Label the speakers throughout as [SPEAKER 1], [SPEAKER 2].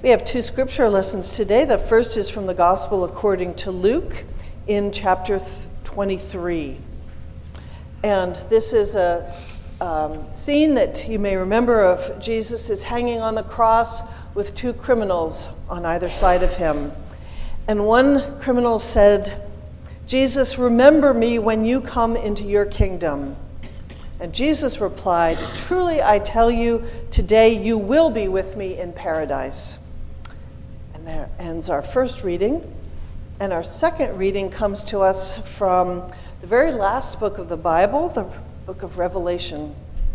[SPEAKER 1] We have two scripture lessons today. The first is from the Gospel according to Luke in chapter 23. And this is a scene that you may remember of Jesus is hanging on the cross with two criminals on either side of him. And one criminal said, "Jesus, remember me when you come into your kingdom." And Jesus replied, "Truly I tell you, today you will be with me in paradise." And there ends our first reading. And our second reading comes to us from the very last book of the Bible, the book of Revelation.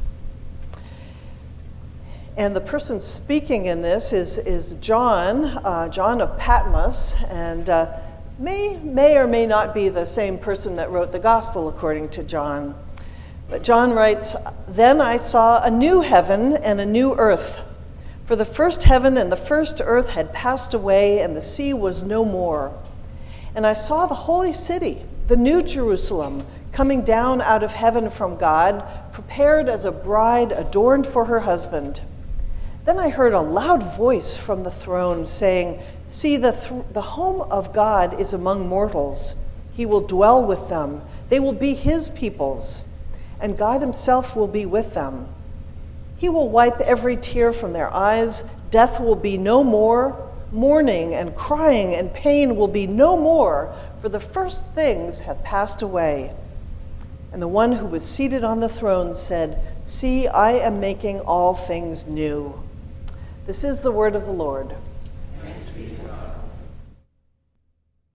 [SPEAKER 1] And the person speaking in this is John, John of Patmos, and may or may not be the same person that wrote the Gospel according to John. But John writes, "Then I saw a new heaven and a new earth. For the first heaven and the first earth had passed away, and the sea was no more. And I saw the holy city, the new Jerusalem, coming down out of heaven from God, prepared as a bride adorned for her husband. Then I heard a loud voice from the throne saying, 'See, the home of God is among mortals. He will dwell with them. They will be his peoples, and God himself will be with them. He will wipe every tear from their eyes. Death will be no more. Mourning and crying and pain will be no more, for the first things have passed away.' And the one who was seated on the throne said, 'See, I am making all things new.'" This is the word of the Lord.